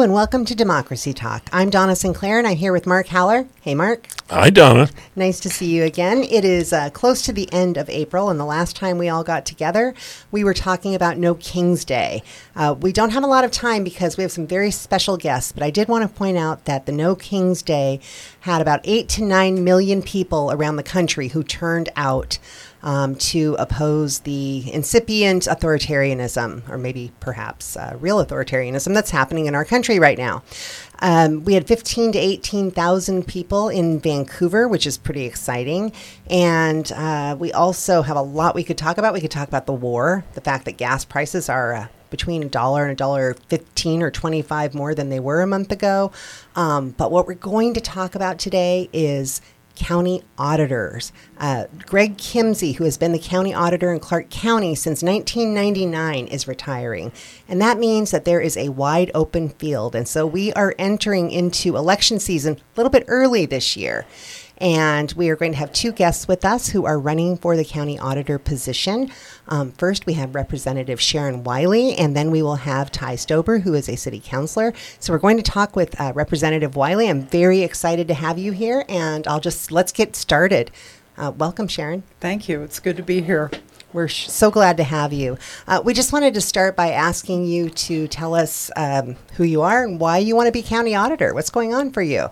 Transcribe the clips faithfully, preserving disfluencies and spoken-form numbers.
and welcome to Democracy Talk. I'm Donna Sinclair, and I'm here with Mark Haller. Hey, Mark. Hi, Donna. Nice to see you again. It is uh, close to the end of April, and the last time we all got together, we were talking about No King's Day. Uh, we don't have a lot of time because we have some very special guests, but I did want to point out that the No King's Day had about eight to nine million people around the country who turned out Um, to oppose the incipient authoritarianism, or maybe perhaps uh, real authoritarianism that's happening in our country right now. Um, we had fifteen to eighteen thousand people in Vancouver, which is pretty exciting. And uh, we also have a lot we could talk about. We could talk about the war, the fact that gas prices are uh, between a dollar and a dollar fifteen or twenty-five more than they were a month ago. Um, but what we're going to talk about today is county auditors. Uh, Greg Kimsey, who has been the county auditor in Clark County since nineteen ninety-nine, is retiring. And that means that there is a wide open field. And so we are entering into election season a little bit early this year. And we are going to have two guests with us who are running for the county auditor position. Um, first, we have Representative Sharon Wiley, and then we will have Ty Stober, who is a city councilor. So we're going to talk with uh, Representative Wiley. I'm very excited to have you here, and I'll just, let's get started. Uh, welcome, Sharon. Thank you. It's good to be here. We're sh- so glad to have you. Uh, we just wanted to start by asking you to tell us um, who you are and why you want to be county auditor. What's going on for you?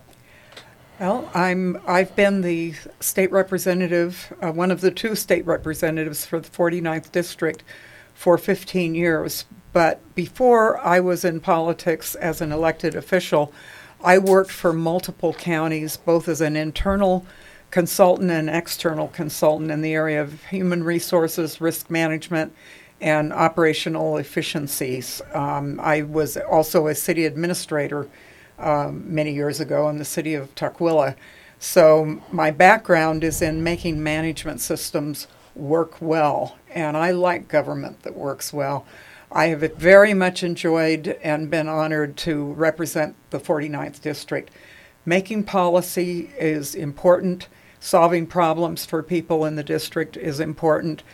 Well, I'm, I've been the state representative, uh, one of the two state representatives for the forty-ninth District for fifteen years. But before I was in politics as an elected official, I worked for multiple counties, both as an internal consultant and external consultant in the area of human resources, risk management, and operational efficiencies. Um, I was also a city administrator Um, many years ago in the city of Tukwila. So my background is in making management systems work well, and I like government that works well. I have very much enjoyed and been honored to represent the forty-ninth District. Making policy is important. Solving problems for people in the district is important.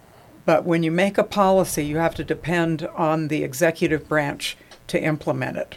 But when you make a policy, you have to depend on the executive branch to implement it.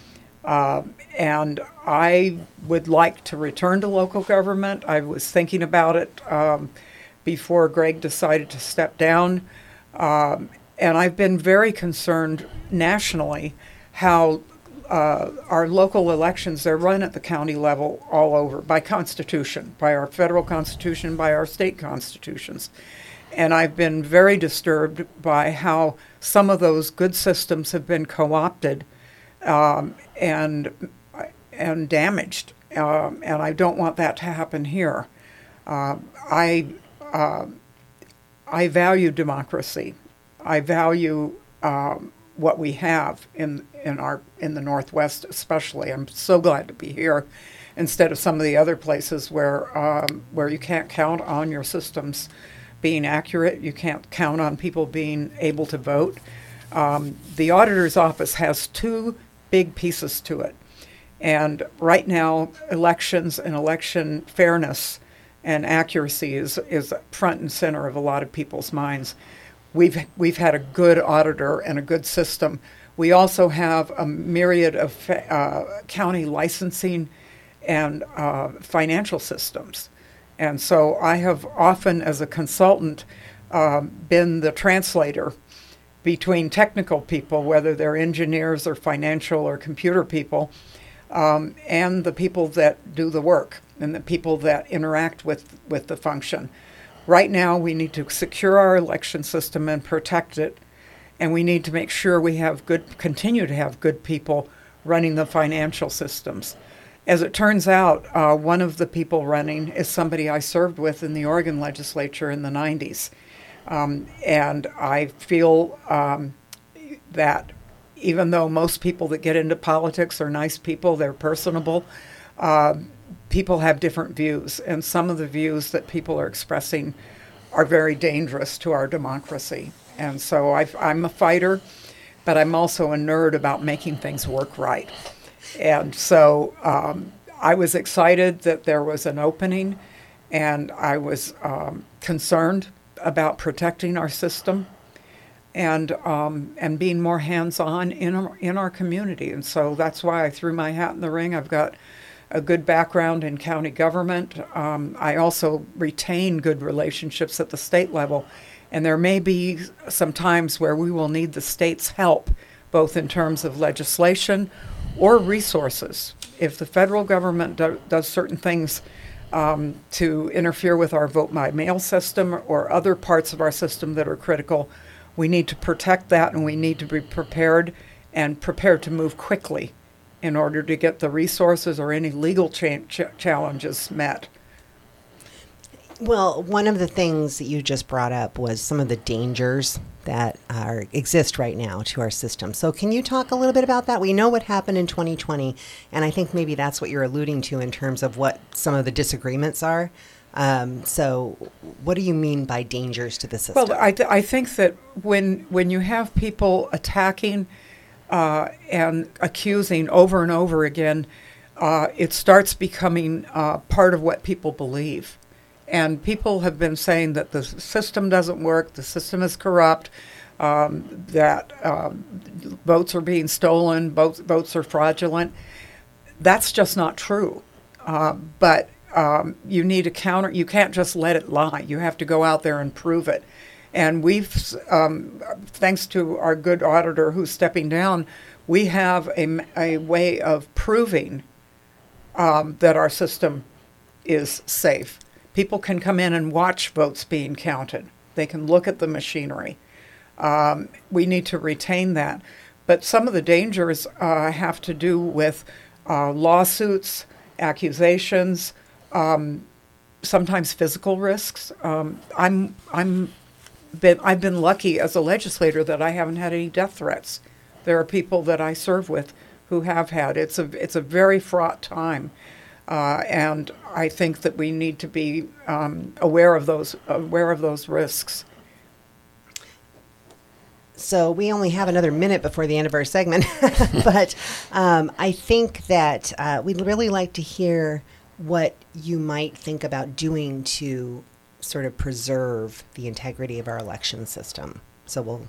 Uh, and I would like to return to local government. I was thinking about it um, before Greg decided to step down. Um, and I've been very concerned nationally how uh, our local elections, they're run at the county level all over by constitution, by our federal constitution, by our state constitutions. And I've been very disturbed by how some of those good systems have been co-opted Um, and and damaged, um, and I don't want that to happen here. Uh, I uh, I value democracy. I value um, what we have in in our in the Northwest, especially. I'm so glad to be here, instead of some of the other places where um, where you can't count on your systems being accurate. You can't count on people being able to vote. Um, the auditor's office has two big pieces to it. And right now, elections and election fairness and accuracy is, is front and center of a lot of people's minds. We've, we've had a good auditor and a good system. We also have a myriad of uh, county licensing and uh, financial systems. And so I have often, as a consultant, uh, been the translator between technical people, whether they're engineers or financial or computer people, um, and the people that do the work and the people that interact with, with the function. Right now, we need to secure our election system and protect it, and we need to make sure we have good, continue to have good people running the financial systems. As it turns out, uh, one of the people running is somebody I served with in the Oregon legislature in the nineties. Um, and I feel um, that even though most people that get into politics are nice people, they're personable, uh, people have different views. And some of the views that people are expressing are very dangerous to our democracy. And so I've, I'm a fighter, but I'm also a nerd about making things work right. And so um, I was excited that there was an opening, and I was um, concerned about protecting our system. and um, and being more hands-on in our, in our community. And so that's why I threw my hat in the ring. I've got a good background in county government. Um, I also retain good relationships at the state level, and there may be some times where we will need the state's help, both in terms of legislation or resources. If the federal government do, does certain things um, to interfere with our vote by mail system or other parts of our system that are critical, we need to protect that, and we need to be prepared and prepared to move quickly in order to get the resources or any legal cha- ch- challenges met. Well, one of the things that you just brought up was some of the dangers that are exist right now to our system. So can you talk a little bit about that? We know what happened in twenty twenty, and I think maybe that's what you're alluding to in terms of what some of the disagreements are. Um, so what do you mean by dangers to the system? Well, I, th- I think that when when you have people attacking uh, and accusing over and over again, uh, it starts becoming uh, part of what people believe. And people have been saying that the system doesn't work, the system is corrupt, um, that um, votes are being stolen, votes, votes are fraudulent. That's just not true. Uh, but um, you need to counter, you can't just let it lie. You have to go out there and prove it. And we've, um, thanks to our good auditor who's stepping down, we have a, a way of proving um, that our system is safe. People can come in and watch votes being counted. They can look at the machinery. Um, we need to retain that. But some of the dangers uh, have to do with uh, lawsuits, accusations, um, sometimes physical risks. Um, I'm I'm been I've been lucky as a legislator that I haven't had any death threats. There are people that I serve with who have had. It's a it's a very fraught time. Uh, and I think that we need to be um, aware of those aware of those risks. So we only have another minute before the end of our segment, but um, I think that uh, we'd really like to hear what you might think about doing to sort of preserve the integrity of our election system. So we'll.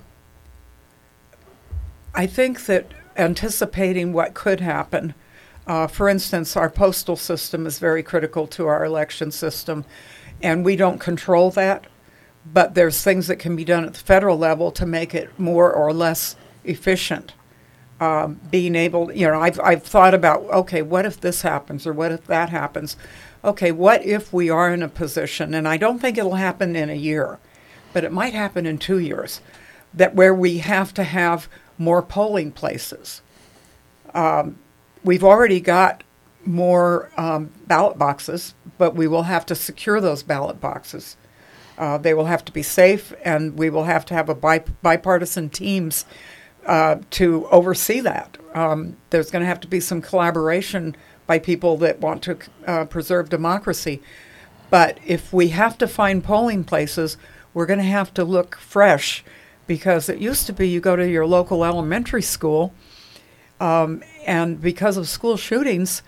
I think that anticipating what could happen. Uh, for instance, our postal system is very critical to our election system, and we don't control that, but there's things that can be done at the federal level to make it more or less efficient. Um, being able, you know, I've, I've thought about, okay, what if this happens or what if that happens? Okay, what if we are in a position, and I don't think it'll happen in a year, but it might happen in two years, that where we have to have more polling places. Um, We've already got more um, ballot boxes, but we will have to secure those ballot boxes. Uh, they will have to be safe, and we will have to have a bi- bipartisan teams uh, to oversee that. Um, there's going to have to be some collaboration by people that want to uh, preserve democracy. But if we have to find polling places, we're going to have to look fresh, because it used to be you go to your local elementary school, Um, and because of school shootings,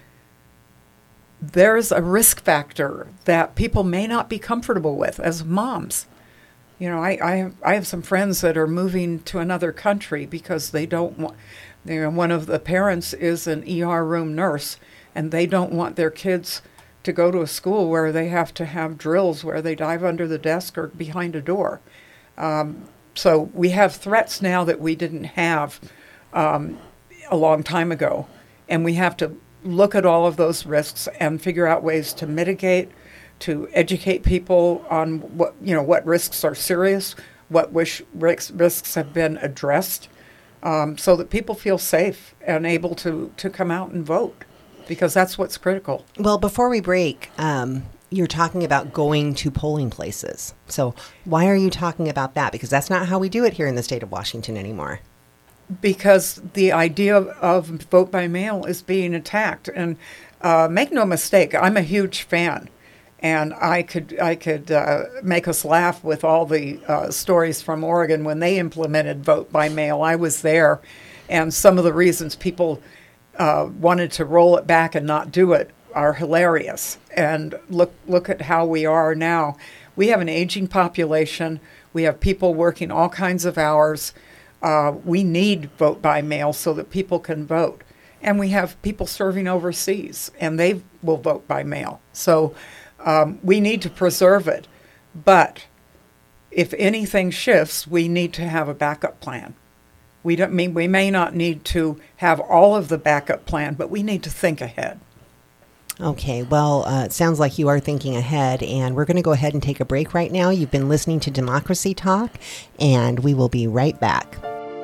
there's a risk factor that people may not be comfortable with as moms. You know, I, I, have, I have some friends that are moving to another country because they don't want, you know, one of the parents is an E R room nurse, and they don't want their kids to go to a school where they have to have drills where they dive under the desk or behind a door. Um, so we have threats now that we didn't have um, a long time ago, and we have to look at all of those risks and figure out ways to mitigate, to educate people on what, you know, what risks are serious, what wish risks, risks have been addressed, um, so that people feel safe and able to, to come out and vote, because that's what's critical. Well, before we break, um, you're talking about going to polling places. So why are you talking about that? Because that's not how we do it here in the state of Washington anymore. Because the idea of vote by mail is being attacked. And uh, make no mistake, I'm a huge fan. And I could I could uh, make us laugh with all the uh, stories from Oregon when they implemented vote by mail. I was there. And some of the reasons people uh, wanted to roll it back and not do it are hilarious. And look look at how we are now. We have an aging population. We have people working all kinds of hours. Uh, we need vote by mail so that people can vote. And we have people serving overseas, and they will vote by mail. So um, we need to preserve it. But if anything shifts, we need to have a backup plan. We don't mean we may not need to have all of the backup plan, but we need to think ahead. Okay, well, uh, it sounds like you are thinking ahead, and we're going to go ahead and take a break right now. You've been listening to Democracy Talk, and we will be right back.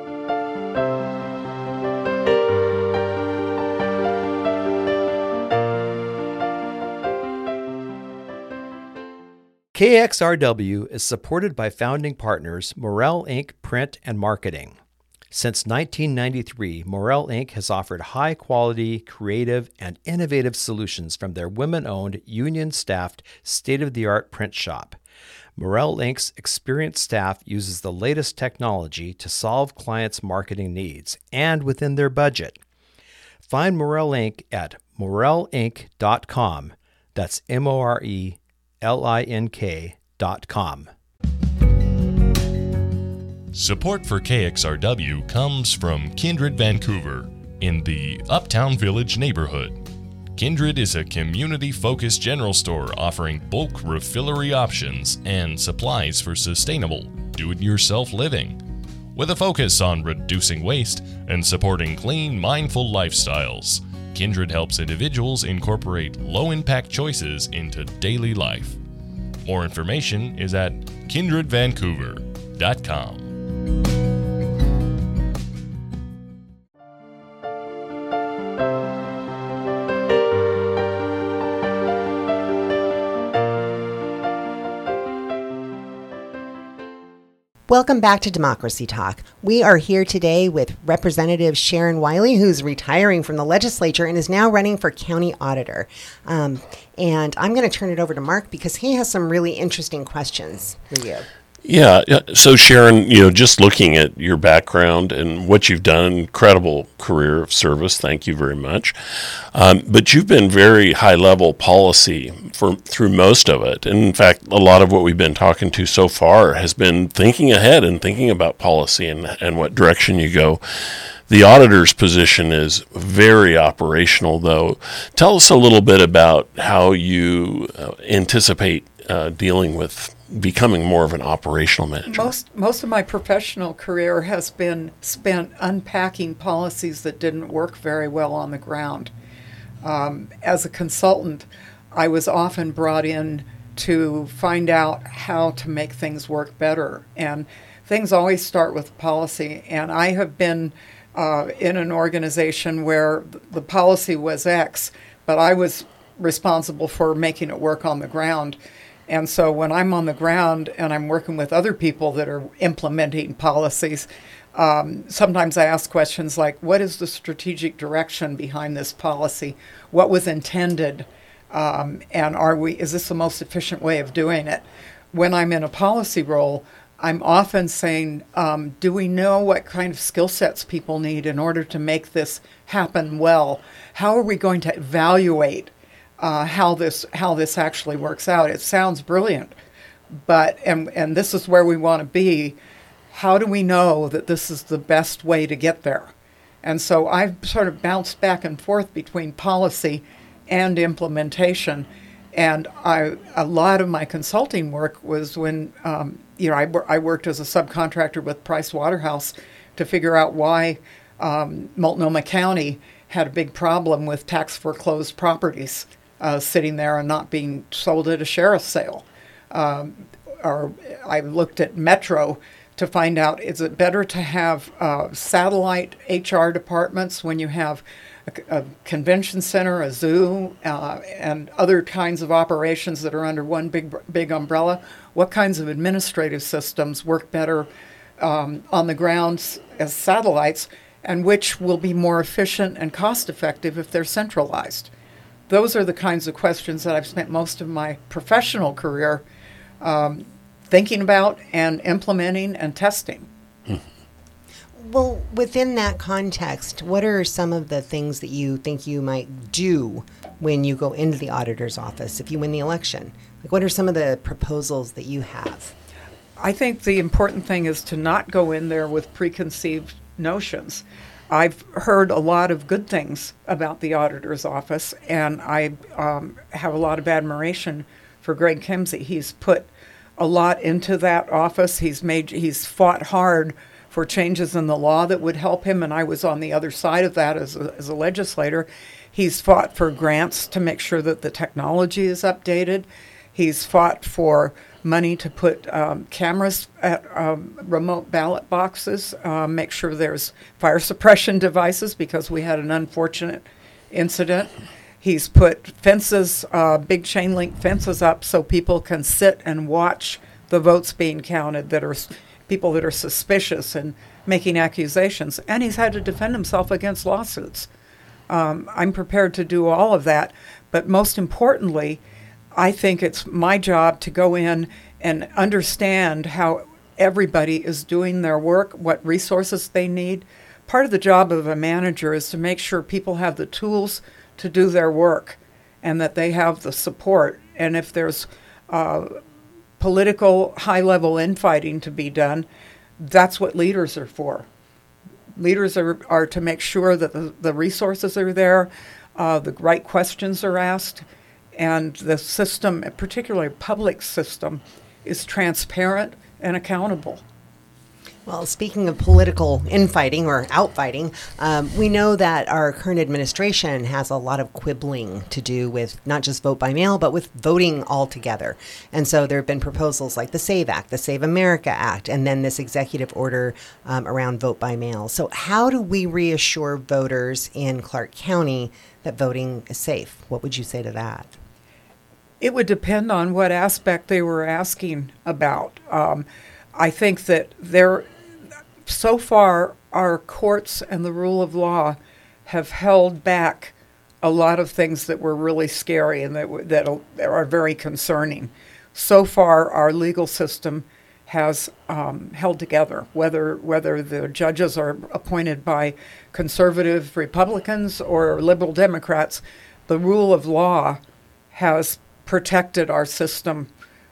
K X R W is supported by founding partners Morel Incorporated. Print and Marketing. Since nineteen ninety-three, Morel Incorporated has offered high-quality, creative, and innovative solutions from their women-owned, union-staffed, state-of-the-art print shop. Morel Incorporated's experienced staff uses the latest technology to solve clients' marketing needs and within their budget. Find Morel Incorporated at morel inc dot com. That's M O R E L I N K dot com. Support for K X R W comes from Kindred Vancouver in the Uptown Village neighborhood. Kindred is a community-focused general store offering bulk refillery options and supplies for sustainable, do-it-yourself living. With a focus on reducing waste and supporting clean, mindful lifestyles, Kindred helps individuals incorporate low-impact choices into daily life. More information is at kindred vancouver dot com. Welcome back to Democracy Talk. We are here today with Representative Sharon Wiley, who's retiring from the legislature and is now running for county auditor. Um, and I'm going to turn it over to Mark because he has some really interesting questions for you. Yeah, so Sharon, you know, just looking at your background and what you've done, incredible career of service, thank you very much. Um, but you've been very high-level policy for through most of it. And in fact, a lot of what we've been talking to so far has been thinking ahead and thinking about policy and, and what direction you go. The auditor's position is very operational, though. Tell us a little bit about how you uh, anticipate uh, dealing with becoming more of an operational manager. Most most of my professional career has been spent unpacking policies that didn't work very well on the ground. Um, as a consultant, I was often brought in to find out how to make things work better. And things always start with policy. And I have been uh, in an organization where the policy was X, but I was responsible for making it work on the ground. And so when I'm on the ground and I'm working with other people that are implementing policies, um, sometimes I ask questions like, what is the strategic direction behind this policy? What was intended? Um, and are we, is this the most efficient way of doing it? When I'm in a policy role, I'm often saying, um, do we know what kind of skill sets people need in order to make this happen well? How are we going to evaluate Uh, how this how this actually works out? It sounds brilliant, but and and this is where we want to be. How do we know that this is the best way to get there? And so I've sort of bounced back and forth between policy and implementation. And I a lot of my consulting work was when um, you know I I worked as a subcontractor with Price Waterhouse to figure out why um, Multnomah County had a big problem with tax foreclosed properties Uh, sitting there and not being sold at a sheriff's sale. Um, or I looked at Metro to find out, is it better to have uh, satellite H R departments when you have a, a convention center, a zoo, uh, and other kinds of operations that are under one big big umbrella? What kinds of administrative systems work better um, on the ground as satellites, and which will be more efficient and cost effective if they're centralized? Those are the kinds of questions that I've spent most of my professional career um, thinking about and implementing and testing. Well, within that context, what are some of the things that you think you might do when you go into the auditor's office if you win the election? Like, what are some of the proposals that you have? I think the important thing is to not go in there with preconceived notions. I've heard a lot of good things about the auditor's office, and I um, have a lot of admiration for Greg Kimsey. He's put a lot into that office. He's made, he's fought hard for changes in the law that would help him, and I was on the other side of that as a, as a legislator. He's fought for grants to make sure that the technology is updated. He's fought for money to put um, cameras at um, remote ballot boxes, uh, make sure there's fire suppression devices because we had an unfortunate incident. He's put fences, uh, big chain link fences up so people can sit and watch the votes being counted that are people that are suspicious and making accusations. And he's had to defend himself against lawsuits. Um, I'm prepared to do all of that. But most importantly, I think it's my job to go in and understand how everybody is doing their work, what resources they need. Part of the job of a manager is to make sure people have the tools to do their work and that they have the support. And if there's uh, political high-level infighting to be done, that's what leaders are for. Leaders are, are to make sure that the, the resources are there, uh, the right questions are asked, and the system, particularly public system, is transparent and accountable. Well, speaking of political infighting or outfighting, um, we know that our current administration has a lot of quibbling to do with not just vote by mail, but with voting altogether. And so there have been proposals like the SAVE Act, the Save America Act, and then this executive order um, around vote by mail. So how do we reassure voters in Clark County that voting is safe? What would you say to that? It would depend on what aspect they were asking about. Um, I think that there, so far, our courts and the rule of law have held back a lot of things that were really scary and that, that are very concerning. So far, our legal system has um, held together, whether whether the judges are appointed by conservative Republicans or liberal Democrats. The rule of law has protected our system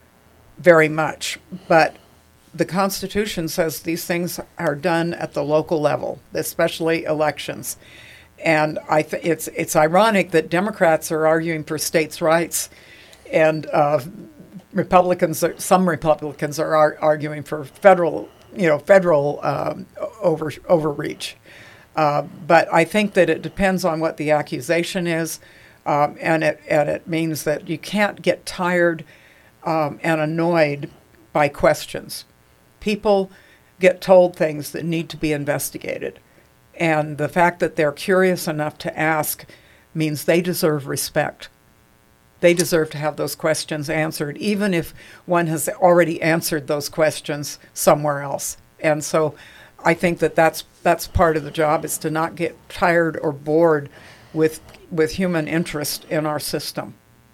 very much, but the Constitution says these things are done at the local level, especially elections. And I th- it's it's ironic that Democrats are arguing for states' rights, and uh, Republicans, are, some Republicans are ar- arguing for federal, you know, federal um, over overreach. Uh, but I think that it depends on what the accusation is. Um, and it and it means that you can't get tired um, and annoyed by questions. People get told things that need to be investigated. And the fact that they're curious enough to ask means they deserve respect. They deserve to have those questions answered, even if one has already answered those questions somewhere else. And so I think that that's, that's part of the job, is to not get tired or bored with with human interest in our system.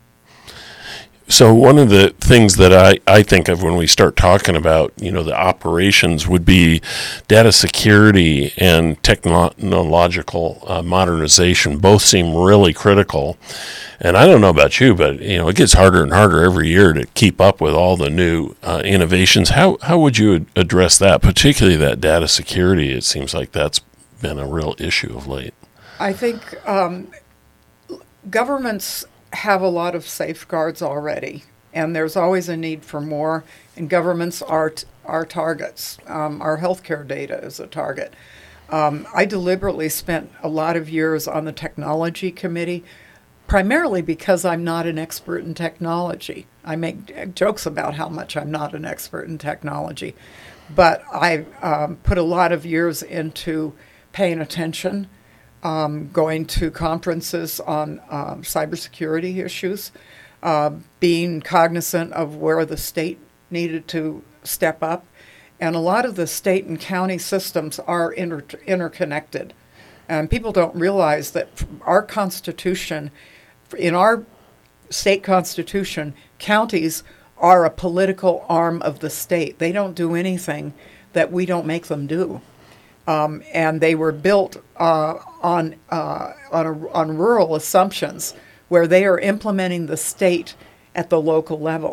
So one of the things that I, I think of when we start talking about, you know, the operations would be data security and technological uh, modernization. Both seem really critical. And I don't know about you, but, you know, it gets harder and harder every year to keep up with all the new uh, innovations. How, how would you address that, particularly that data security? It seems like that's been a real issue of late. I think um, governments have a lot of safeguards already, and there's always a need for more, and governments are t- are targets. Um, our healthcare data is a target. Um, I deliberately spent a lot of years on the technology committee, primarily because I'm not an expert in technology. I make jokes about how much I'm not an expert in technology, but I um, put a lot of years into paying attention, Um, going to conferences on um, cybersecurity issues, uh, being cognizant of where the state needed to step up. And a lot of the state and county systems are inter- interconnected. And people don't realize that our Constitution, in our state Constitution, counties are a political arm of the state. They don't do anything that we don't make them do. Um, and they were built uh, on uh, on, a, on rural assumptions, where they are implementing the state at the local level.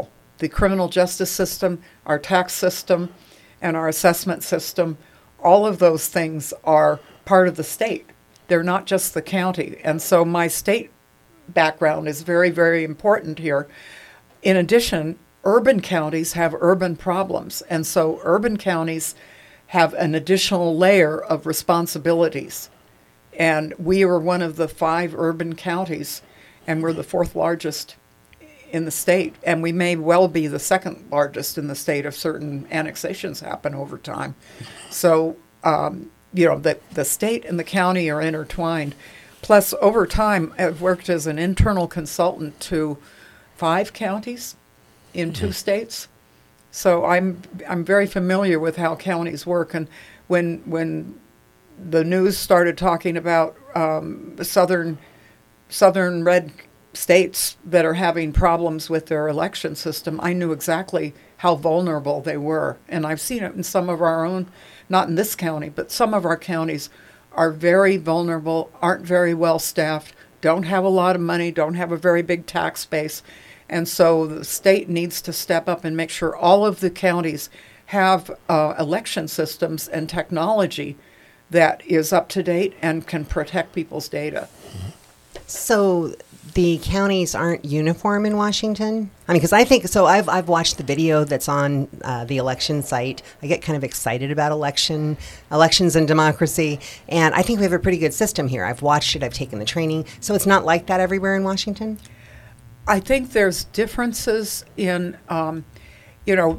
the criminal justice system, our tax system, and our assessment system, all of those things are part of the state. They're not just the county. And so my state background is very, very important here. In addition, urban counties have urban problems. And so urban counties have an additional layer of responsibilities. And we are one of the five urban counties, and we're the fourth largest in the state. And we may well be the second largest in the state if certain annexations happen over time. So, um, you know, the, the state and the county are intertwined. Plus, over time, I've worked as an internal consultant to five counties in two states. So I'm I'm very familiar with how counties work. And when when the news started talking about um, southern southern red states that are having problems with their election system, I knew exactly how vulnerable they were. And I've seen it in some of our own, not in this county, but some of our counties are very vulnerable, aren't very well staffed, don't have a lot of money, don't have a very big tax base. And so the state needs to step up and make sure all of the counties have uh, election systems and technology that is up to date and can protect people's data. So the counties aren't uniform in Washington? I mean, because I think, so I've, I've watched the video that's on uh, the election site. I get kind of excited about election, elections and democracy, and I think we have a pretty good system here. I've watched it, I've taken the training. So it's not like that everywhere in Washington? I think there's differences in, um, you know,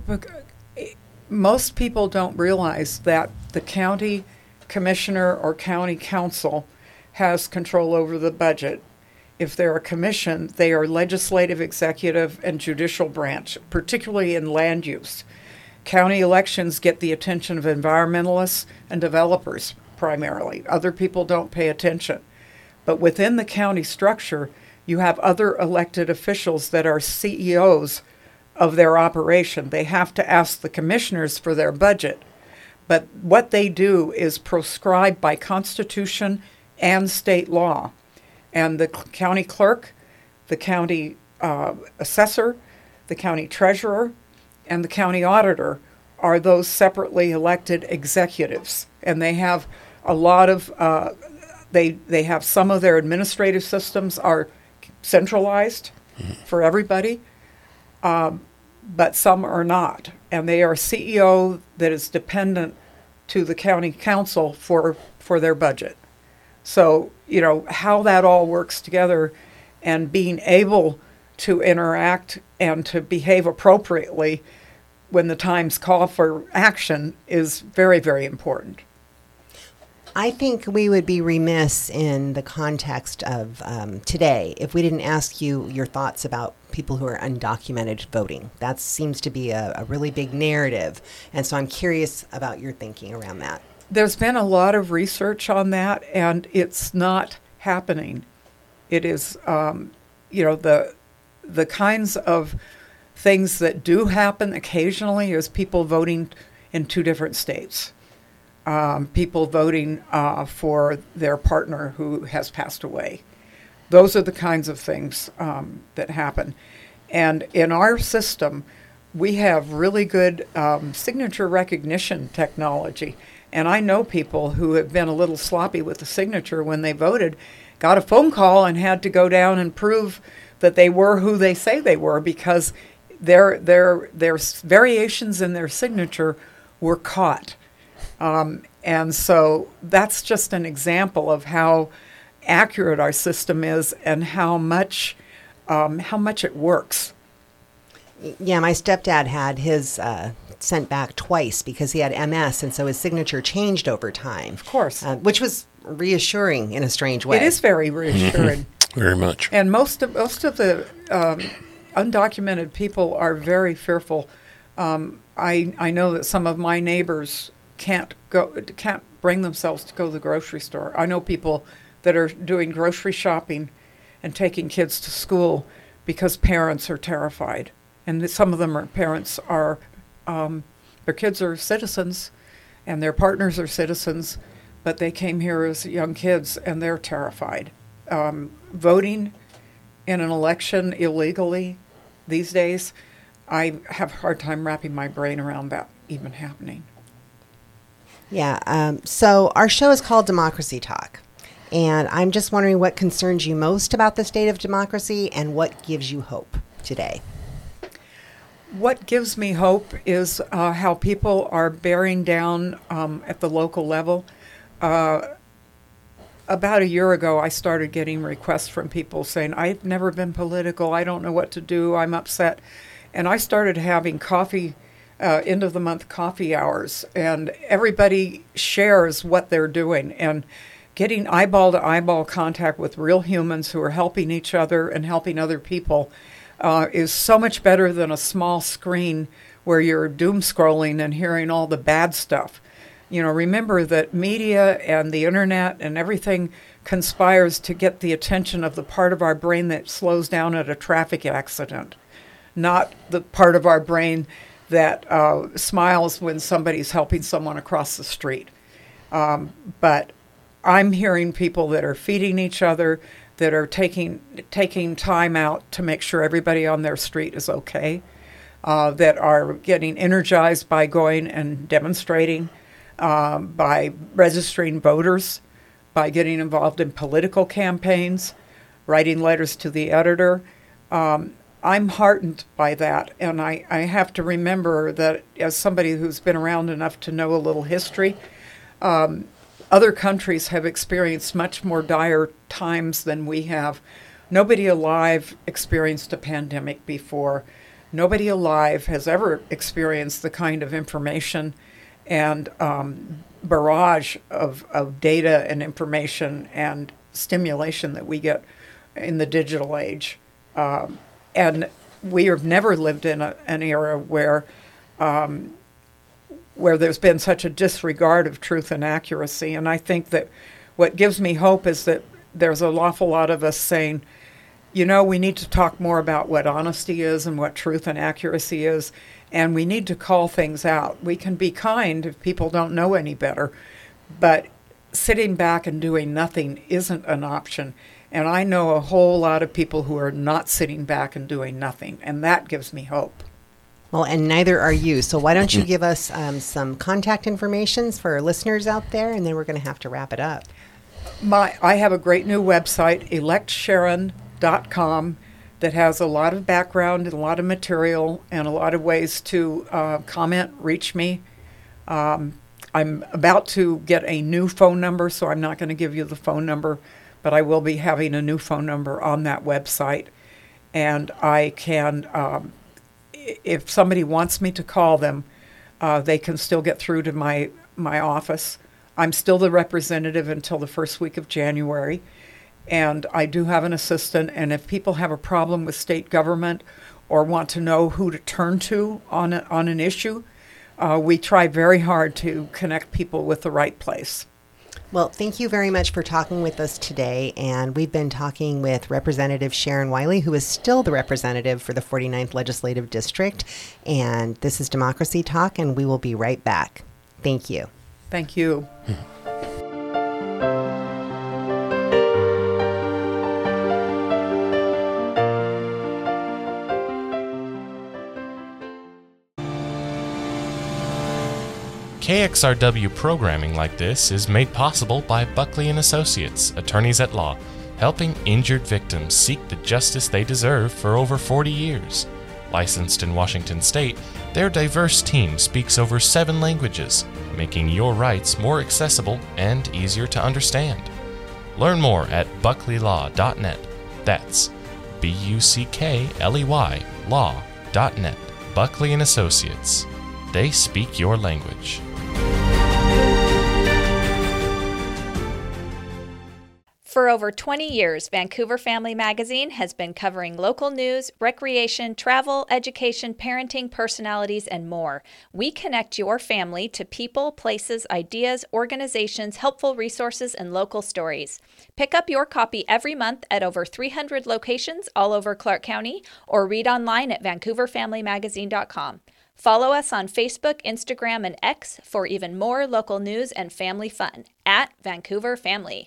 most people don't realize that the county commissioner or county council has control over the budget. If they're a commission, they are legislative, executive, and judicial branch, particularly in land use. County elections get the attention of environmentalists and developers primarily. Other people don't pay attention. But within the county structure, you have other elected officials that are C E Os of their operation. They have to ask the commissioners for their budget. But what they do is prescribed by Constitution and state law. And the county clerk, the county uh, assessor, the county treasurer, and the county auditor are those separately elected executives. And they have a lot of, uh, they, they have some of their administrative systems are centralized for everybody, um, but some are not. And they are C E O that is dependent to the county council for, for their budget. So, you know, how that all works together and being able to interact and to behave appropriately when the times call for action is very, very important. I think we would be remiss in the context of um, today if we didn't ask you your thoughts about people who are undocumented voting. That seems to be a, a really big narrative, and so I'm curious about your thinking around that. There's been a lot of research on that, and it's not happening. It is, um, you know, the the kinds of things that do happen occasionally is people voting in two different states. Um, people voting uh, for their partner who has passed away. Those are the kinds of things um, that happen. And in our system, we have really good um, signature recognition technology. And I know people who have been a little sloppy with the signature when they voted, got a phone call and had to go down and prove that they were who they say they were because their their their variations in their signature were caught. Um, and so that's just an example of how accurate our system is and how much um, how much it works. Yeah, my stepdad had his uh, sent back twice because he had M S, and so his signature changed over time. Of course. Uh, which was reassuring in a strange way. It is very reassuring. Very much. And most of most of the um, undocumented people are very fearful. Um, I I know that some of my neighbors can't go can't bring themselves to go to the grocery store. I know people that are doing grocery shopping and taking kids to school because parents are terrified. And some of them are parents are um, their kids are citizens and their partners are citizens, but they came here as young kids and they're terrified. Um, voting in an election illegally these days I have a hard time wrapping my brain around that even happening. Yeah. Um, so our show is called Democracy Talk. And I'm just wondering what concerns you most about the state of democracy and what gives you hope today. What gives me hope is uh, how people are bearing down um, at the local level. Uh, about a year ago, I started getting requests from people saying, I've never been political, I don't know what to do, I'm upset. And I started having coffee, uh, end of the month coffee hours, and everybody shares what they're doing. And getting eyeball to eyeball contact with real humans who are helping each other and helping other people Uh, is so much better than a small screen where you're doom scrolling and hearing all the bad stuff. You know, remember that media and the internet and everything conspires to get the attention of the part of our brain that slows down at a traffic accident, not the part of our brain that uh, smiles when somebody's helping someone across the street. Um, but I'm hearing people that are feeding each other, that are taking taking time out to make sure everybody on their street is okay, uh, that are getting energized by going and demonstrating, um, by registering voters, by getting involved in political campaigns, writing letters to the editor. Um, I'm heartened by that, and I, I have to remember that as somebody who's been around enough to know a little history, um, other countries have experienced much more dire times than we have. Nobody alive experienced a pandemic before. Nobody alive has ever experienced the kind of information and um, barrage of, of data and information and stimulation that we get in the digital age. Um, and we have never lived in a, an era where um, where there's been such a disregard of truth and accuracy. And I think that what gives me hope is that there's an awful lot of us saying, you know, we need to talk more about what honesty is and what truth and accuracy is, and we need to call things out. We can be kind if people don't know any better, but sitting back and doing nothing isn't an option. And I know a whole lot of people who are not sitting back and doing nothing, and that gives me hope. Well, and neither are you. So why don't you give us um, some contact information for our listeners out there, and then we're going to have to wrap it up. My, I have a great new website, elect sharon dot com, that has a lot of background and a lot of material and a lot of ways to uh, comment, reach me. Um, I'm about to get a new phone number, so I'm not going to give you the phone number, but I will be having a new phone number on that website. And I can... Um, if somebody wants me to call them, uh, they can still get through to my, my office. I'm still the representative until the first week of January, and I do have an assistant, and if people have a problem with state government or want to know who to turn to on, a, on an issue, uh, we try very hard to connect people with the right place. Well, thank you very much for talking with us today. And we've been talking with Representative Sharon Wiley, who is still the representative for the forty-ninth Legislative District. And this is Democracy Talk, and we will be right back. Thank you. Thank you. K X R W programming like this is made possible by Buckley and Associates, attorneys at law, helping injured victims seek the justice they deserve for over forty years. Licensed in Washington State, their diverse team speaks over seven languages, making your rights more accessible and easier to understand. Learn more at buckley law dot net. That's B U C K L E Y law dot net. Buckley and Associates. They speak your language. For over twenty years, Vancouver Family Magazine has been covering local news, recreation, travel, education, parenting, personalities, and more. We connect your family to people, places, ideas, organizations, helpful resources, and local stories. Pick up your copy every month at over three hundred locations all over Clark County, or read online at vancouver family magazine dot com. Follow us on Facebook, Instagram, and X for even more local news and family fun at Vancouver Family.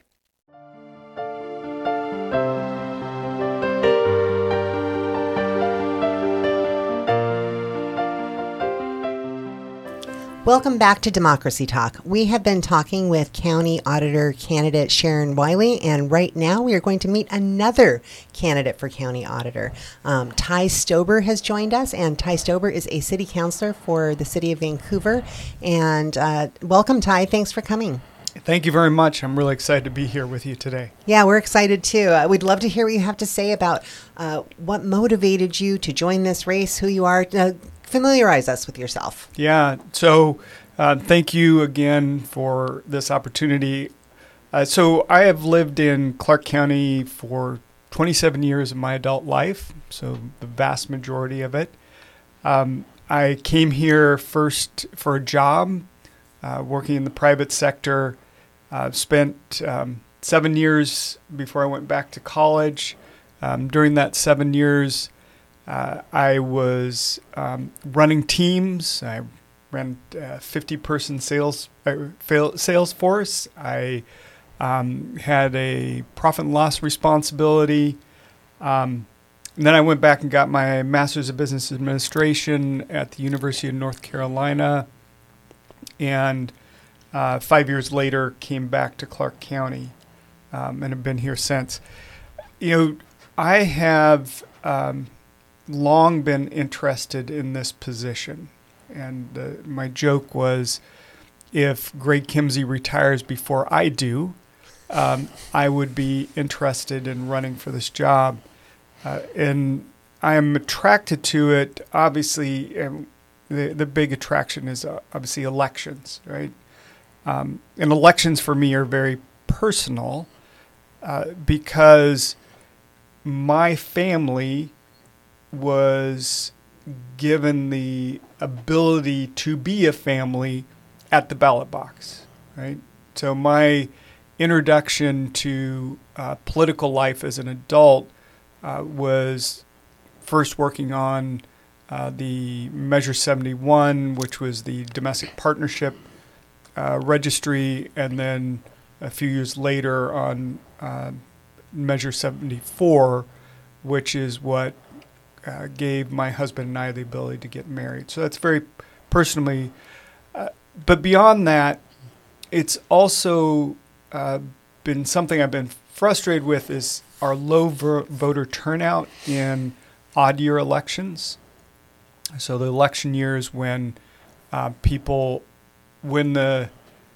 Welcome back to Democracy Talk. We have been talking with County Auditor candidate Sharon Wiley, and right now we are going to meet another candidate for County Auditor. Um, Ty Stober has joined us, and Ty Stober is a city councilor for the city of Vancouver. And uh, welcome, Ty. Thanks for coming. Thank you very much. I'm really excited to be here with you today. Yeah, we're excited too. Uh, we'd love to hear what you have to say about uh, what motivated you to join this race, who you are. Uh, familiarize us with yourself. Yeah, so uh, thank you again for this opportunity. Uh, so I have lived in Clark County for twenty-seven years of my adult life, so the vast majority of it. Um, I came here first for a job, uh, working in the private sector. I've uh, spent um, seven years before I went back to college. Um, during that seven years, uh, I was um, running teams. I ran a fifty-person sales uh, sales force. I um, had a profit and loss responsibility. Um, and then I went back and got my Master's of Business Administration at the University of North Carolina. And Uh, five years later, came back to Clark County um, and have been here since. You know, I have um, long been interested in this position. And uh, my joke was, if Greg Kimsey retires before I do, um, I would be interested in running for this job. Uh, and I am attracted to it. Obviously, um, the, the big attraction is uh, obviously elections, right? Um, and elections for me are very personal uh, because my family was given the ability to be a family at the ballot box, right? So my introduction to uh, political life as an adult uh, was first working on uh, the Measure seventy-one, which was the domestic partnership Uh, registry, and then a few years later on uh, Measure seventy-four, which is what uh, gave my husband and I the ability to get married. So that's very personally. Uh, but beyond that, it's also uh, been something I've been frustrated with is our low vo- voter turnout in odd year elections. So the election years when uh, people when the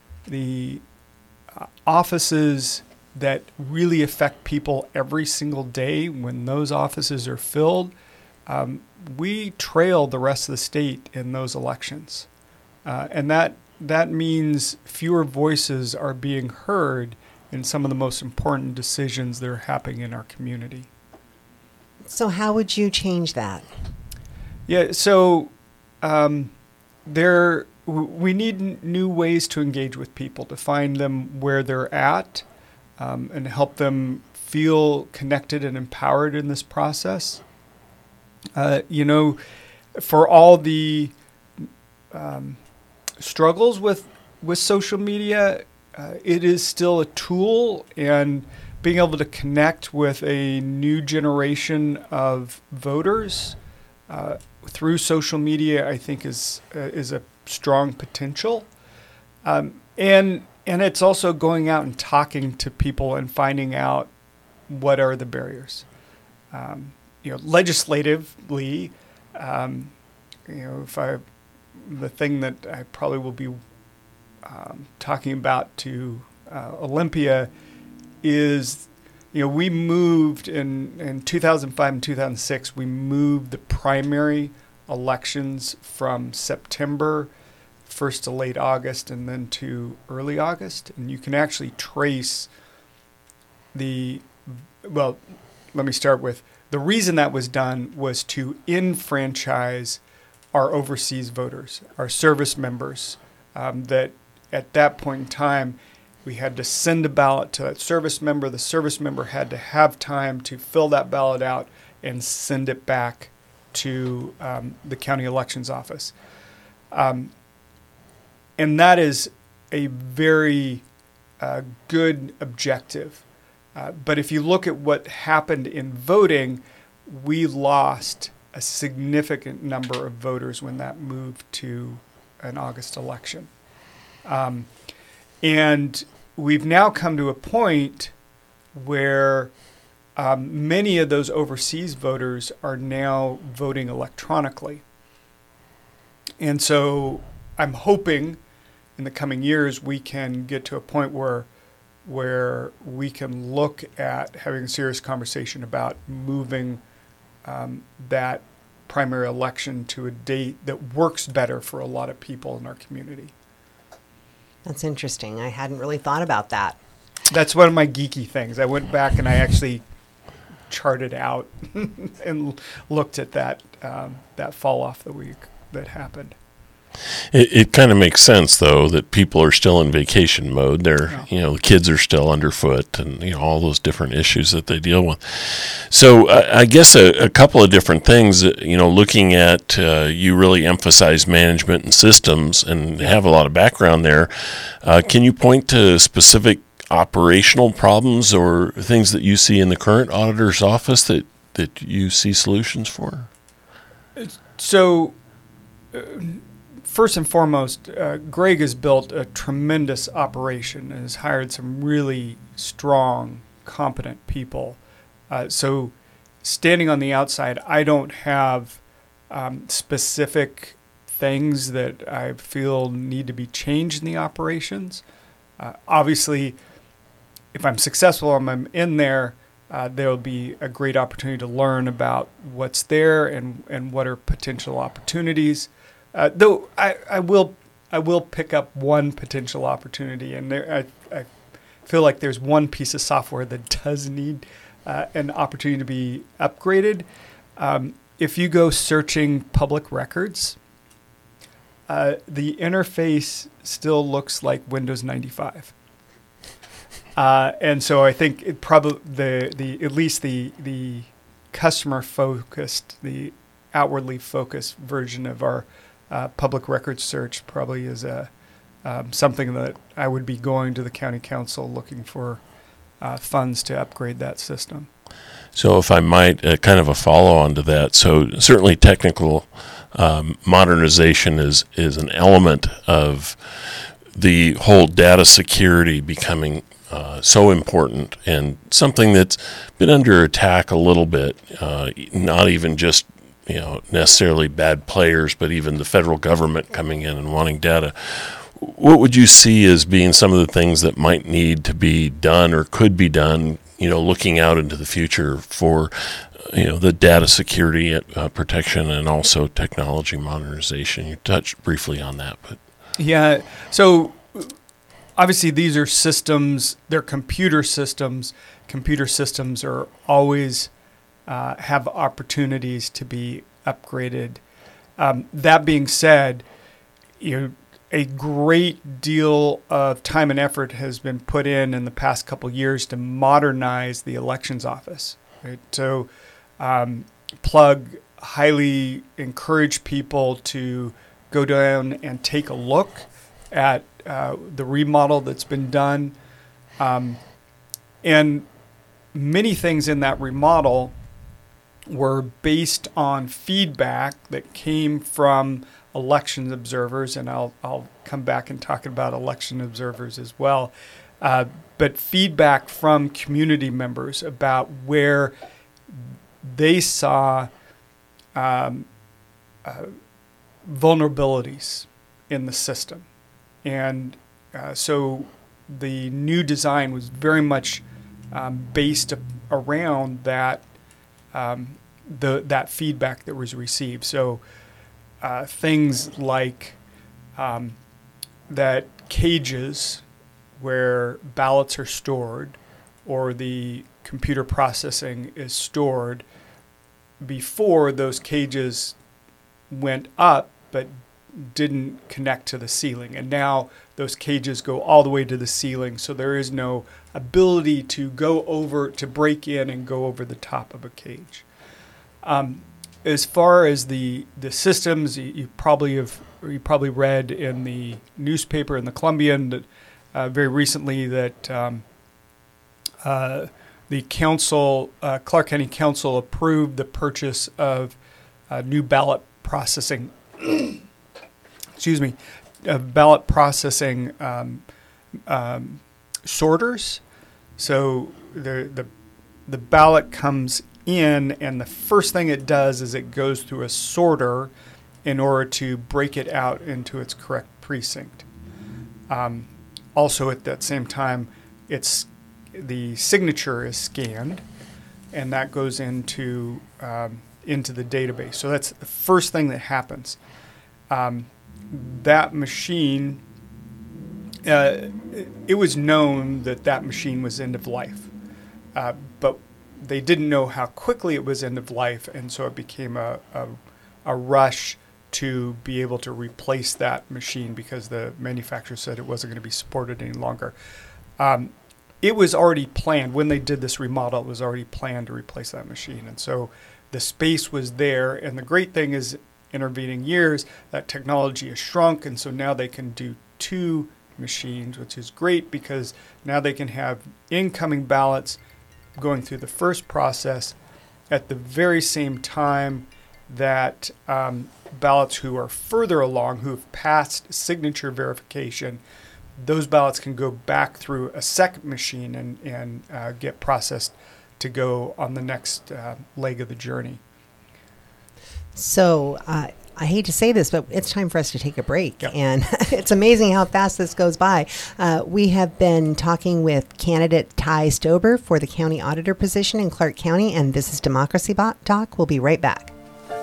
the uh, offices that really affect people every single day, when those offices are filled, um, we trail the rest of the state in those elections. Uh, and that that means fewer voices are being heard in some of the most important decisions that are happening in our community. So how would you change that? Yeah, so um, there... we need n- new ways to engage with people, to find them where they're at, um, and help them feel connected and empowered in this process. Uh, you know, for all the um, struggles with with social media, uh, it is still a tool, and being able to connect with a new generation of voters uh, through social media, I think, is uh, is a strong potential. Um, and and it's also going out and talking to people and finding out what are the barriers. Um, you know, legislatively, um, you know, if I, the thing that I probably will be um, talking about to uh, Olympia is, you know, we moved in, in two thousand five and two thousand six, we moved the primary elections from September first to late August and then to early August. And you can actually trace the, well, let me start with, the reason that was done was to enfranchise our overseas voters, our service members, um, that at that point in time, we had to send a ballot to that service member. The service member had to have time to fill that ballot out and send it back to um, the county elections office. Um, and that is a very uh, good objective. Uh, but if you look at what happened in voting, we lost a significant number of voters when that moved to an August election. Um, and we've now come to a point where um, many of those overseas voters are now voting electronically. And so I'm hoping in the coming years we can get to a point where where we can look at having a serious conversation about moving um, that primary election to a date that works better for a lot of people in our community. That's interesting. I hadn't really thought about that. That's one of my geeky things. I went back and I actually charted out and looked at that um, that fall off the week that happened. It, it kind of makes sense, though, that people are still in vacation mode. They're, Yeah. you know, the kids are still underfoot, and you know all those different issues that they deal with. So, uh, I guess a, a couple of different things. You know, looking at uh, you really emphasize management and systems, and have a lot of background there. Uh, can you point to specific operational problems or things that you see in the current auditor's office that that you see solutions for? So. Uh, First and foremost, uh, Greg has built a tremendous operation and has hired some really strong, competent people. Uh, so standing on the outside, I don't have um, specific things that I feel need to be changed in the operations. Uh, obviously, if I'm successful and I'm in there, uh, there will be a great opportunity to learn about what's there and, and what are potential opportunities. Uh, though I, I will I will pick up one potential opportunity, and there I, I feel like there's one piece of software that does need uh, an opportunity to be upgraded. Um, if you go searching public records, uh, the interface still looks like Windows ninety-five, uh, and so I think it probably the the at least the the customer focused, the outwardly focused version of our Uh, public records search probably is a um, something that I would be going to the county council looking for uh, funds to upgrade that system. So if I might, uh, kind of a follow-on to that, so certainly technical um, modernization is, is an element of the whole data security becoming uh, so important, and something that's been under attack a little bit, uh, not even just you know, necessarily bad players, but even the federal government coming in and wanting data. What would you see as being some of the things that might need to be done or could be done, you know, looking out into the future for, you know, the data security uh, protection and also technology modernization? You touched briefly on that, but. Yeah, so obviously these are systems, they're computer systems. Computer systems are always Uh, have opportunities to be upgraded. Um, that being said, you know, a great deal of time and effort has been put in in the past couple years to modernize the elections office. Right? So, um, Plug highly encourage people to go down and take a look at uh, the remodel that's been done, um, and many things in that remodel were based on feedback that came from election observers, and I'll I'll come back and talk about election observers as well, uh, but feedback from community members about where they saw um, uh, vulnerabilities in the system. And uh, so the new design was very much um, based around that um, the that feedback that was received. So uh, things like um, that cages where ballots are stored or the computer processing is stored, before those cages went up but didn't connect to the ceiling. And now those cages go all the way to the ceiling, so there is no ability to go over, to break in and go over the top of a cage. Um, as far as the, the systems, you, you probably have you probably read in the newspaper in the Columbian that uh, very recently that um, uh, the council, uh, Clark County Council, approved the purchase of uh, new ballot processing excuse me, of ballot processing um, um, sorters. So the the the ballot comes in, and the first thing it does is it goes through a sorter in order to break it out into its correct precinct. Um, also, at that same time, it's the signature is scanned, and that goes into um, into the database. So that's the first thing that happens. Um, that machine, uh, it was known that that machine was end of life, uh, but they didn't know how quickly it was end of life, and so it became a, a, a rush to be able to replace that machine because the manufacturer said it wasn't going to be supported any longer. Um, it was already planned. When they did this remodel, it was already planned to replace that machine. And so the space was there. And the great thing is, intervening years, that technology has shrunk. And so now they can do two machines, which is great because now they can have incoming ballots going through the first process at the very same time that um, ballots who are further along, who have passed signature verification, those ballots can go back through a second machine and, and uh, get processed to go on the next uh, leg of the journey. So uh, I hate to say this, but it's time for us to take a break. Yep. And it's amazing how fast this goes by. Uh, we have been talking with candidate Ty Stober for the county auditor position in Clark County, and this is Democracy Talk. We'll be right back.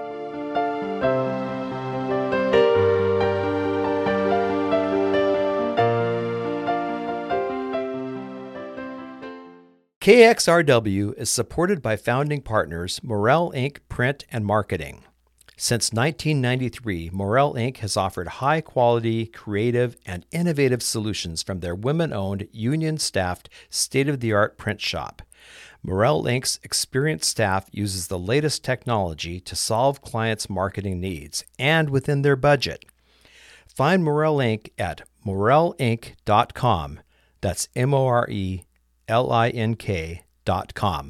K X R W is supported by founding partners Morel Incorporated. Print and Marketing. Since nineteen ninety-three, Morel Incorporated has offered high-quality, creative, and innovative solutions from their women-owned, union-staffed, state-of-the-art print shop. Morel Incorporated's experienced staff uses the latest technology to solve clients' marketing needs and within their budget. Find Morel Incorporated at morel inc dot com. That's M O R E L I N K dot com.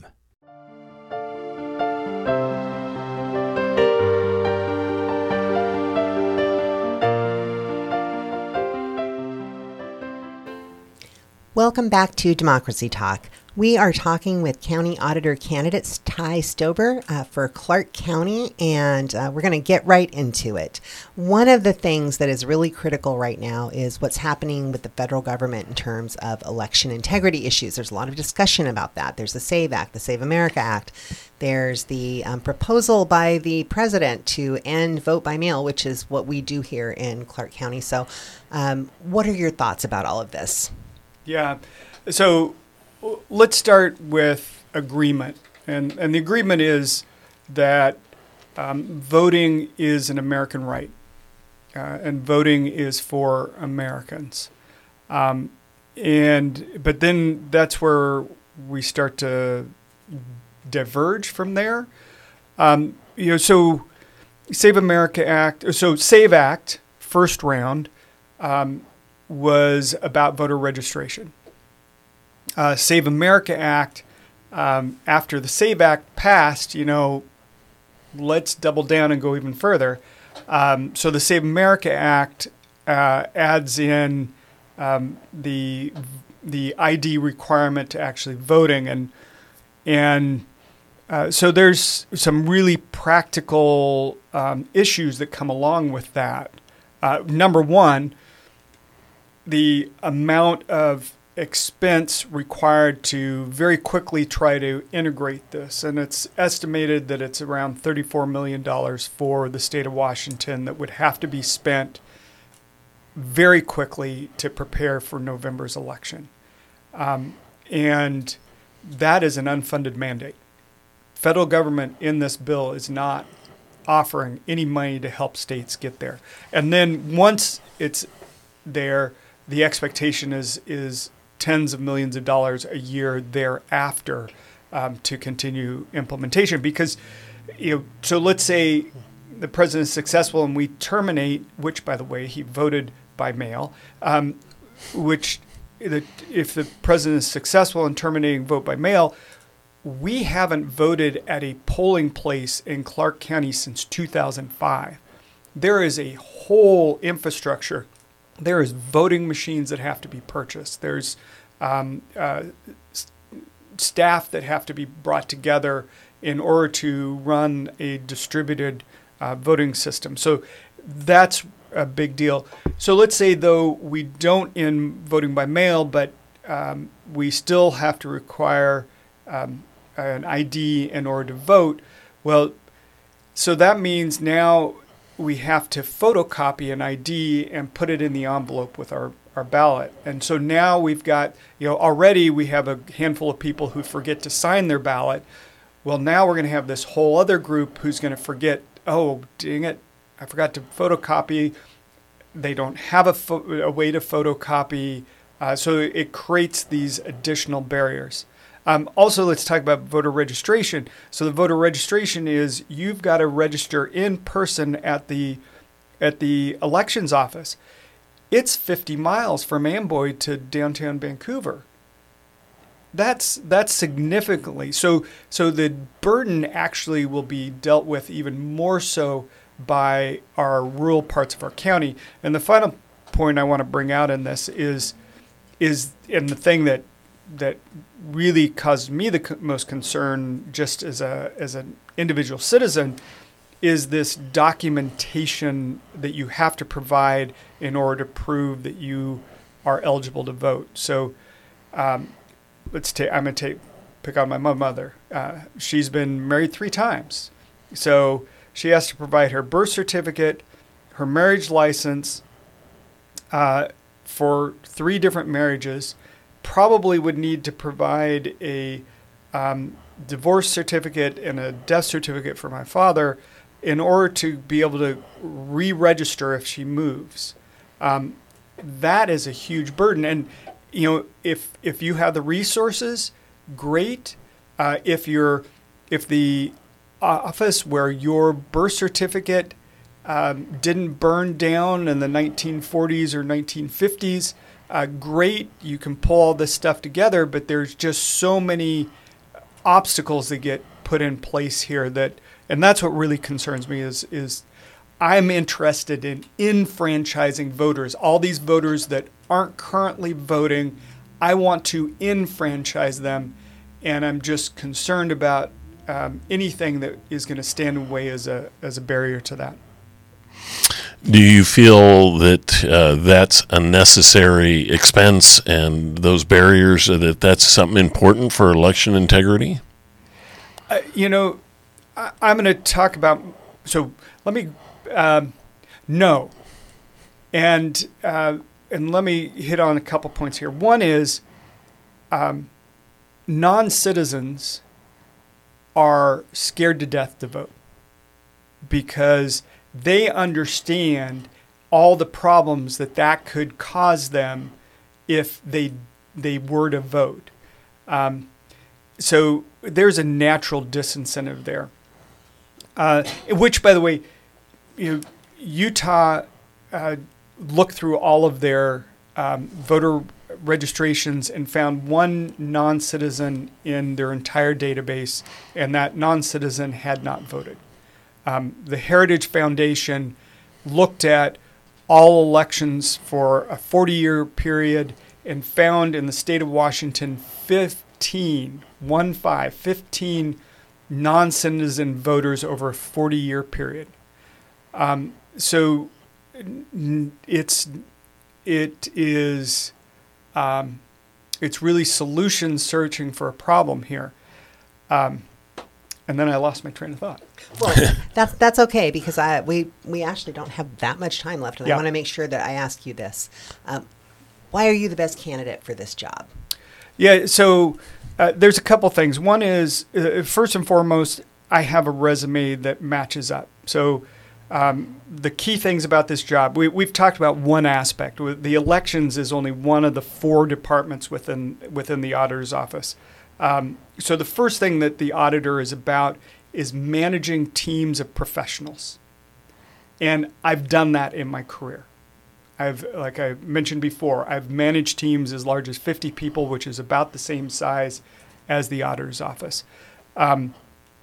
Welcome back to Democracy Talk. We are talking with County Auditor candidates Ty Stober uh, for Clark County, and uh, we're going to get right into it. One of the things that is really critical right now is what's happening with the federal government in terms of election integrity issues. There's a lot of discussion about that. There's the SAVE Act, the Save America Act. There's the um, proposal by the president to end vote by mail, which is what we do here in Clark County. So um, what are your thoughts about all of this? Yeah. So let's start with agreement. And, and the agreement is that um, voting is an American right. Uh, and voting is for Americans. Um, and but then that's where we start to diverge from there. Um, you know, so Save America Act, so SAVE Act, first round, um, was about voter registration. Uh, Save America Act, um, after the SAVE Act passed, you know, let's double down and go even further. Um, so the Save America Act uh, adds in um, the the I D requirement to actually voting, and and uh, so there's some really practical um, issues that come along with that. Uh, number one, the amount of expense required to very quickly try to integrate this. And it's estimated that it's around thirty-four million dollars for the state of Washington that would have to be spent very quickly to prepare for November's election. Um, and that is an unfunded mandate. Federal government in this bill is not offering any money to help states get there. And then once it's there, the expectation is is tens of millions of dollars a year thereafter um, to continue implementation. Because, you know, so let's say the president is successful and we terminate, which, by the way, he voted by mail, um, which the, if the president is successful in terminating vote by mail, we haven't voted at a polling place in Clark County since two thousand five. there is a whole infrastructure. There is voting machines that have to be purchased. There's um, uh, s- staff that have to be brought together in order to run a distributed uh, voting system. So that's a big deal. So let's say, though, we don't in voting by mail, but um, we still have to require um, an I D in order to vote. Well, so that means now we have to photocopy an I D and put it in the envelope with our, our ballot. And so now we've got, you know, already we have a handful of people who forget to sign their ballot. Well, now we're going to have this whole other group who's going to forget, oh, dang it, I forgot to photocopy. They don't have a, fo- a way to photocopy. Uh, so it creates these additional barriers. Um, also, let's talk about voter registration. So the voter registration is you've got to register in person at the at the elections office. It's fifty miles from Amboy to downtown Vancouver. That's that's significantly so. So the burden actually will be dealt with even more so by our rural parts of our county. And the final point I want to bring out in this is is and the thing that that really caused me the co- most concern just as a as an individual citizen is this documentation that you have to provide in order to prove that you are eligible to vote. So um, let's take I'm going to take pick on my mother. Uh, she's been married three times. So she has to provide her birth certificate, her marriage license uh, for three different marriages. Probably would need to provide a um, divorce certificate and a death certificate for my father in order to be able to re-register if she moves. Um, that is a huge burden. And, you know, if if you have the resources, great. Uh, if you're, if the office where your birth certificate um, didn't burn down in the nineteen forties or nineteen fifties, Uh, great, you can pull all this stuff together, but there's just so many obstacles that get put in place here that, and that's what really concerns me is, is I'm interested in enfranchising voters. All these voters that aren't currently voting, I want to enfranchise them, and I'm just concerned about um, anything that is going to stand in the way as a as a barrier to that. Do you feel that uh, that's a necessary expense and those barriers, uh, that that's something important for election integrity? Uh, you know, I, I'm going to talk about, so let me, um, no. And uh, and let me hit on a couple points here. One is um, non-citizens are scared to death to vote because they understand all the problems that that could cause them if they they were to vote. Um, so there's a natural disincentive there. Uh, which, by the way, you know, Utah uh, looked through all of their um, voter registrations and found one non-citizen in their entire database, and that non-citizen had not voted. Um, the Heritage Foundation looked at all elections for a forty-year period and found in the state of Washington fifteen, one five, fifteen non-citizen voters over a forty-year period. Um, so it's it is um, it's really solution searching for a problem here. Um, and then I lost my train of thought. Well, that's that's okay because I we we actually don't have that much time left, and Yeah. I want to make sure that I ask you this: um, why are you the best candidate for this job? Yeah, so uh, there's a couple things. One is uh, first and foremost, I have a resume that matches up. So um, the key things about this job, we, we've talked about one aspect. The elections is only one of the four departments within within the auditor's office. Um, so the first thing that the auditor is about is managing teams of professionals. And I've done that in my career. I've, like I mentioned before, I've managed teams as large as fifty people, which is about the same size as the auditor's office. Um,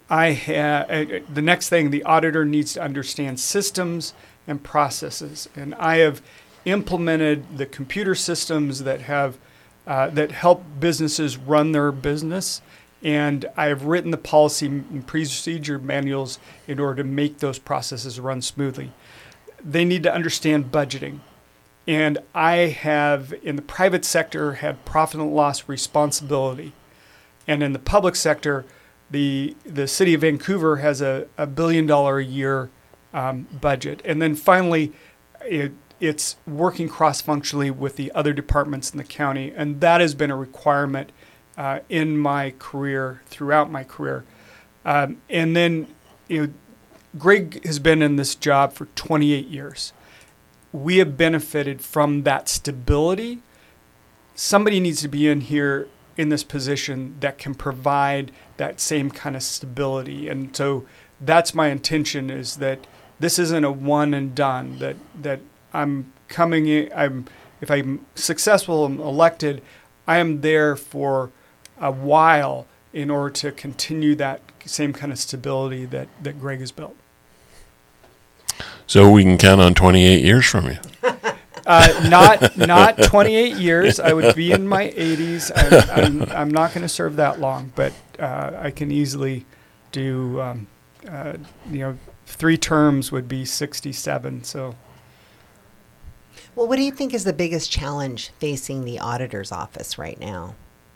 I ha- uh, the next thing, the auditor needs to understand systems and processes. And I have implemented the computer systems that have uh, that help businesses run their business. And I have written the policy and procedure manuals in order to make those processes run smoothly. They need to understand budgeting. And I have, in the private sector, had profit and loss responsibility. And in the public sector, the the city of Vancouver has a, a billion dollar a year um, budget. And then finally, it, it's working cross-functionally with the other departments in the county. And that has been a requirement uh, in my career, throughout my career. Um, and then, you know, Greg has been in this job for twenty-eight years. We have benefited from that stability. Somebody needs to be in here in this position that can provide that same kind of stability. And so that's my intention, is that this isn't a one and done, that that I'm coming in, I'm if I'm successful and elected, I am there for a while in order to continue that same kind of stability that, that Greg has built. So we can count on twenty-eight years from you. Uh, not not twenty-eight years. I would be in my eighties. I'm, I'm, I'm not going to serve that long, but uh, I can easily do, um, uh, you know, three terms would be sixty-seven. So, Well, what do you think is the biggest challenge facing the auditor's office right now?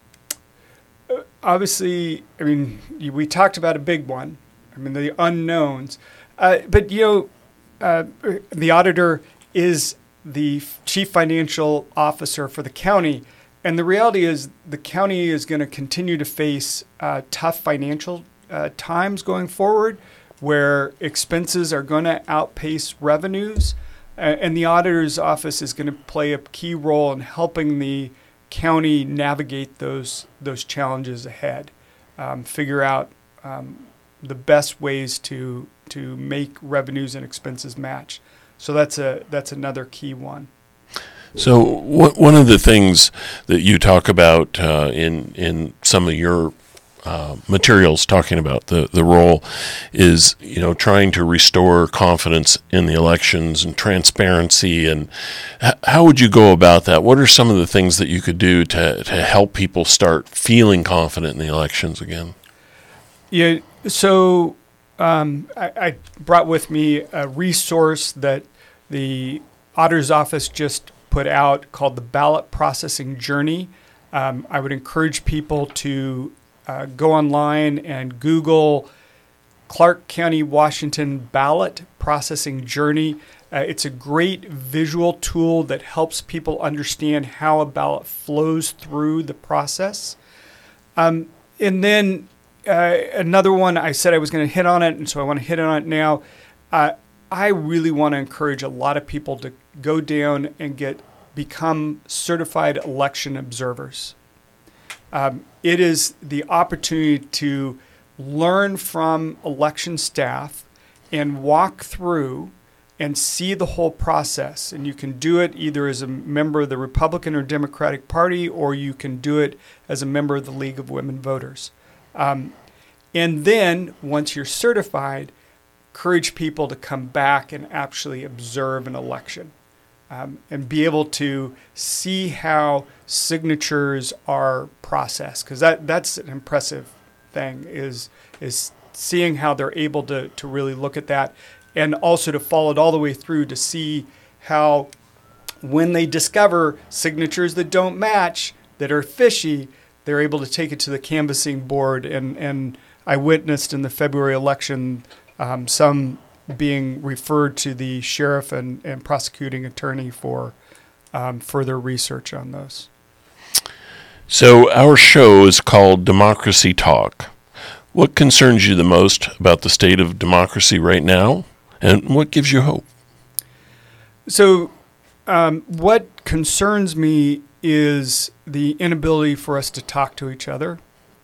uh, obviously, I mean, y- we talked about a big one. I mean, the unknowns. Uh, but, you know, uh, the auditor is the f- chief financial officer for the county. And the reality is the county is going to continue to face uh, tough financial uh, times going forward, where expenses are going to outpace revenues. Uh, and the auditor's office is going to play a key role in helping the county navigate those those challenges ahead, um, figure out um, the best ways to to make revenues and expenses match. So that's a that's another key one. So wh- one of the things that you talk about uh, in in some of your uh, materials talking about the, the role is, you know, trying to restore confidence in the elections and transparency. And h- how would you go about that? What are some of the things that you could do to, to help people start feeling confident in the elections again? Yeah. So um, I, I brought with me a resource that the auditor's office just put out called the Ballot Processing Journey. Um, I would encourage people to uh, go online and Google Clark County, Washington Ballot Processing Journey. Uh, it's a great visual tool that helps people understand how a ballot flows through the process. Um, and then uh, another one, I said I was going to hit on it, and so I want to hit on it now. Uh, I really want to encourage a lot of people to go down and get become certified election observers. Um, it is the opportunity to learn from election staff and walk through and see the whole process. And you can do it either as a member of the Republican or Democratic Party, or you can do it as a member of the League of Women Voters. Um, and then once you're certified, encourage people to come back and actually observe an election. Um, and be able to see how signatures are processed, because that, that's an impressive thing, is is seeing how they're able to, to really look at that, and also to follow it all the way through to see how, when they discover signatures that don't match, that are fishy, they're able to take it to the canvassing board. And, and I witnessed in the February election um, some being referred to the sheriff and, and prosecuting attorney for um, further research on those. So our show is called Democracy Talk. What concerns you the most about the state of democracy right now, and what gives you hope? So um, what concerns me is the inability for us to talk to each other,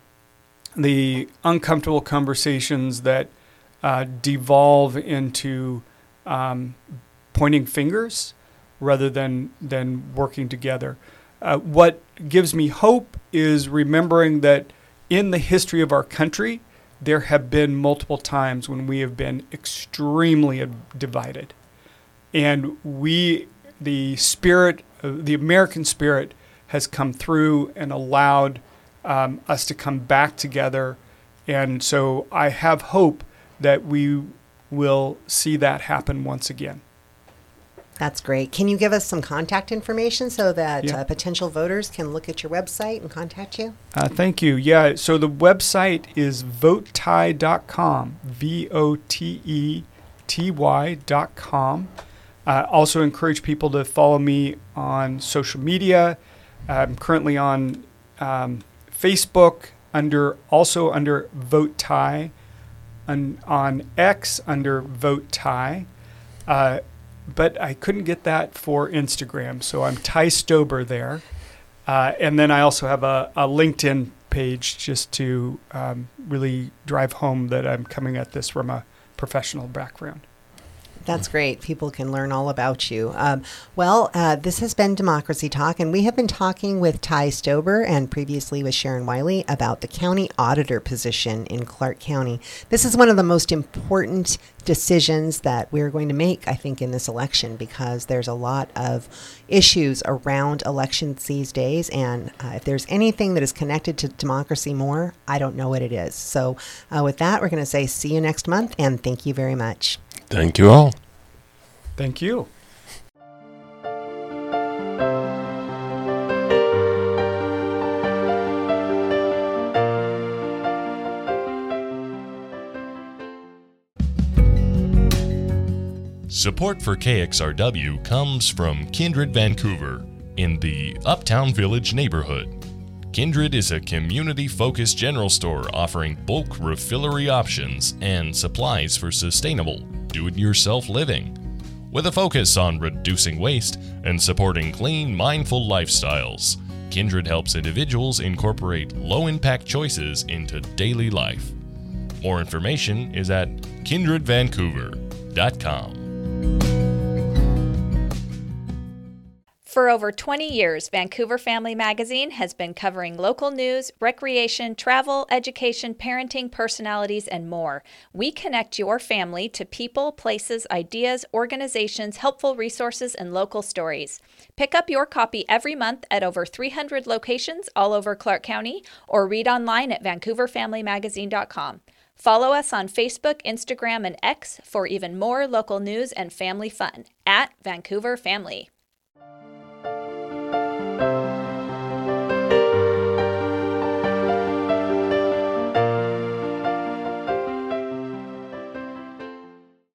the uncomfortable conversations that Uh, devolve into um, pointing fingers rather than than working together. Uh, what gives me hope is remembering that in the history of our country, there have been multiple times when we have been extremely divided. And we, the spirit, uh, the American spirit has come through and allowed um, us to come back together. And so I have hope that we will see that happen once again. That's great. Can you give us some contact information so that Yeah. uh, potential voters can look at your website and contact you? Uh, thank you. Yeah, so the website is vote ty dot com, V O T E T Y dot com. Uh, also encourage people to follow me on social media. I'm currently on um, Facebook, under also under Vote Ty, on, on X under Vote Ty. Uh, but I couldn't get that for Instagram, so I'm Ty Stober there. Uh, and then I also have a, a LinkedIn page just to um, really drive home that I'm coming at this from a professional background. That's great. People can learn all about you. Um, well, uh, this has been Democracy Talk, and we have been talking with Ty Stober and previously with Sharon Wiley about the county auditor position in Clark County. This is one of the most important decisions that we're going to make, I think, in this election, because there's a lot of issues around elections these days, and uh, if there's anything that is connected to democracy more, I don't know what it is. So uh, with that, we're going to say see you next month, and thank you very much. Thank you all. Thank you. Support for K X R W comes from Kindred Vancouver in the Uptown Village neighborhood. Kindred is a community-focused general store offering bulk refillery options and supplies for sustainable, do-it-yourself living, with a focus on reducing waste and supporting clean, mindful lifestyles. Kindred helps individuals incorporate low-impact choices into daily life. More information is at kindred vancouver dot com. For over twenty years, Vancouver Family Magazine has been covering local news, recreation, travel, education, parenting, personalities, and more. We connect your family to people, places, ideas, organizations, helpful resources, and local stories. Pick up your copy every month at over three hundred locations all over Clark County, or read online at vancouver family magazine dot com. Follow us on Facebook, Instagram, and X for even more local news and family fun at Vancouver Family.